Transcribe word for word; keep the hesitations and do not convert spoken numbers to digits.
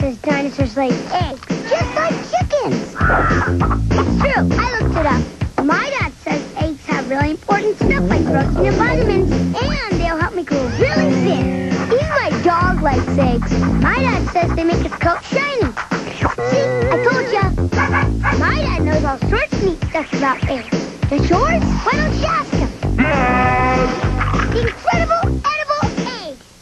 says dinosaurs lay eggs, just like chickens. It's true. I looked it up. My dad says eggs have really important stuff like protein and vitamins, and they'll help me grow really thin. Even my dog likes eggs. My dad says they make his coat shiny. See, I told ya. My dad knows all sorts of neat stuff about eggs. Does yours? Why don't you ask him? The Incredible